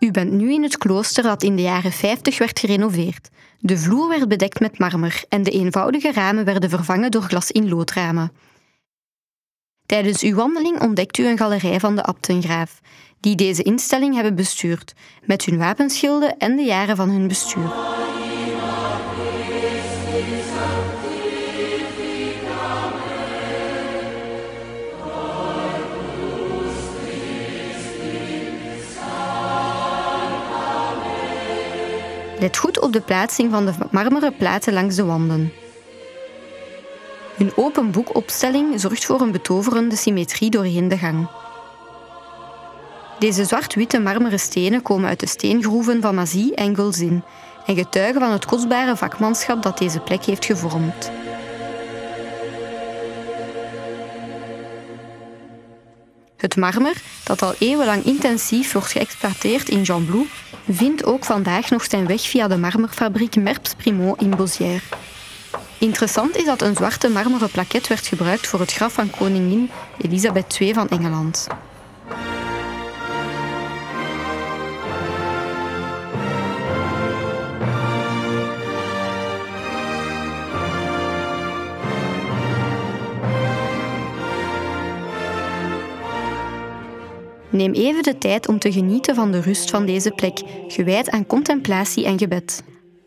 U bent nu in het klooster dat in de jaren 50 werd gerenoveerd. De vloer werd bedekt met marmer en de eenvoudige ramen werden vervangen door glas-in-loodramen. Tijdens uw wandeling ontdekt u een galerij van de abtengraaf, die deze instelling hebben bestuurd, met hun wapenschilden en de jaren van hun bestuur. Let goed op de plaatsing van de marmeren platen langs de wanden. Hun open boekopstelling zorgt voor een betoverende symmetrie doorheen de gang. Deze zwart-witte marmeren stenen komen uit de steengroeven van Mazie en Gulzin en getuigen van het kostbare vakmanschap dat deze plek heeft gevormd. Het marmer, dat al eeuwenlang intensief wordt geëxploiteerd in Gembloux, vindt ook vandaag nog zijn weg via de marmerfabriek Merps Primot in Beauzières. Interessant is dat een zwarte marmeren plaquet werd gebruikt voor het graf van koningin Elisabeth II van Engeland. Neem even de tijd om te genieten van de rust van deze plek, gewijd aan contemplatie en gebed.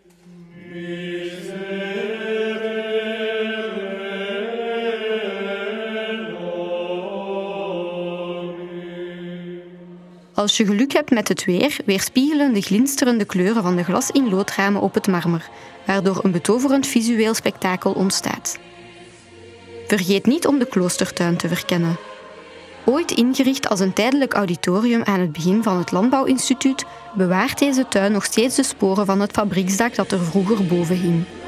Als je geluk hebt met het weer, weerspiegelen de glinsterende kleuren van de glas-in-loodramen op het marmer, waardoor een betoverend visueel spektakel ontstaat. Vergeet niet om de kloostertuin te verkennen. Ooit ingericht als een tijdelijk auditorium aan het begin van het Landbouwinstituut, bewaart deze tuin nog steeds de sporen van het fabrieksdak dat er vroeger boven hing.